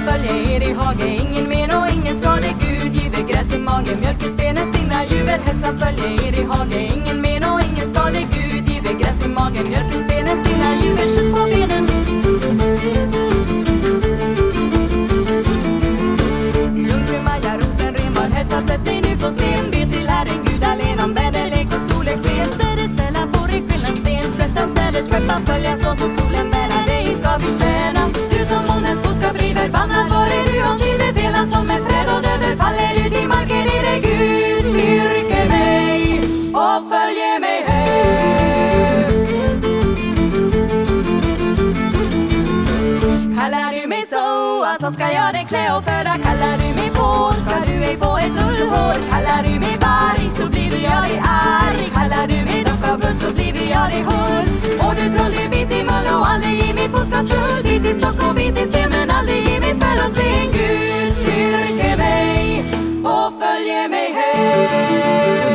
följer er i hage. Ingen men och ingen skade. Gud giver gräs i magen. Mjölk i spenen, stinna djur. Hälsan följer er i hage. Ingen men och ingen skade. Gud giver gräs i magen. Mjölk i spenen, stinna djur. Kött på benen. Jungfru Maja Rosenren var hälsad. Sätt dig nu på sten. Be till Herren Gud alene om väderlek och solen sken. Säder sällan får i skillnad sten. Slättan säder skeppar följas åt och solen menar dig ska vi tjäna. Du som månens boskap river bannad var är du om sidor selan som ett träd och döder faller ut i marken är det Gud. Styrke mig och följe mig hem. Kallar du mig så, alltså ska jag dig klä och föda. Kallar du mig får, ska du ej få ett ullhår. Kallar du mig varg så blir jag dig arg. Kallar du mig dock av guld så blir jag dig hull. Och du troll du bit i mun och aldrig i mitt boskapskull. Bit i stock och bit i sten men aldrig i mitt fäll och spring. Gud styrke mig och följe mig hem.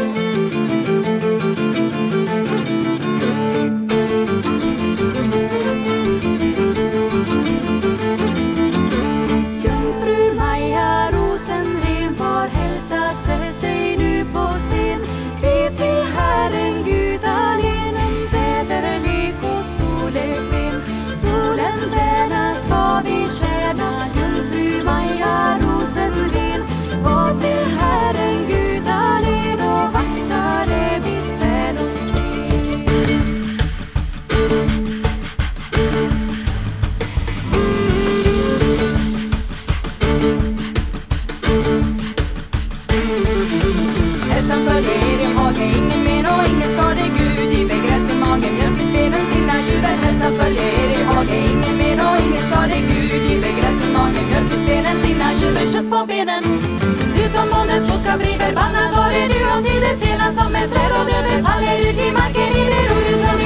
Jungfru Maja Rosenren var hälsad. Sätt dig nu på sten. Be till Herren Gud alene om väderlek och solsken. Solen denna ska vi tjäna. Jungfru Maja Rosenren var till Herren Gud alene och vaktade vid fäll och spel. Hälsan följer er i hage. Ingen men och ingen skade. Gud giver gräs i magen. Mjölk i spenen, stinna djur. Hälsan följer er i hage. Ingen men och ingen skade. Gud giver gräs i magen. Mjölk i spenen, stinna djur. Kött på benen. Du som månens boskap river bannad var är du om sidor selan som ett träd och döder faller ut i marken i det ro.